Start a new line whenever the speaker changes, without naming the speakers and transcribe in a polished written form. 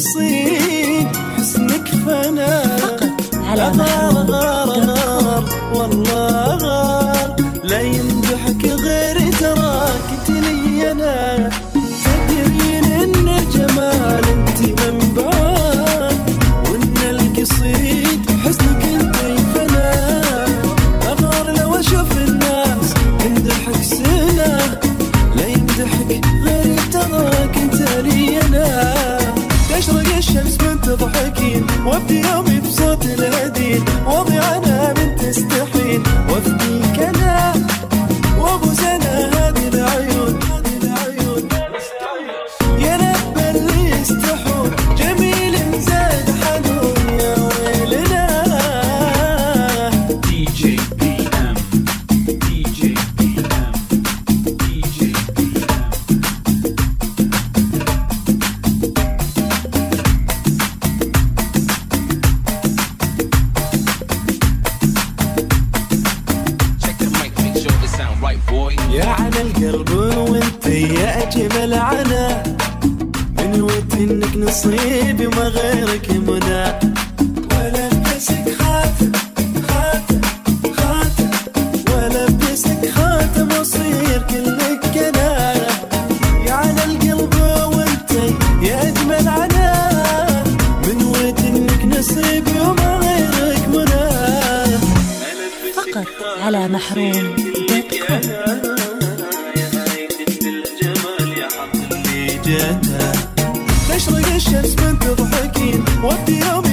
نصيب حسنك فنا
على محروم
غار والله غار لا يمدحك غير تراك تلي انا تدرين ان الجمال انت منبعان وان القصيد حسنك انت فنا اغار لو اشوف الناس يمدحك سنه لا يمدحك غير تراك انت لي انا تشرق الشمس من تضحكين وابدي يومي بصوت الهدين واضيع انا من تستحين وافديك انا وابو سنه هذه العيون يا رب اللي يستحون جميل زاد حنون يا ويلنا
دي جي بي ام دي جي بي ام دي جي بي ام
يا على القلب وانت يا اجمل عنا من ود انك نصيبي وما غيرك منى ولا بسك خاتم ولا بسك خاتم اصير كلك انا يا على القلب وانت يا اجمل عنا من ود انك نصيبي وما غيرك منى
فقط على محروم دوت كوم.
تشرق الشمس من تضحكين وابدي يومي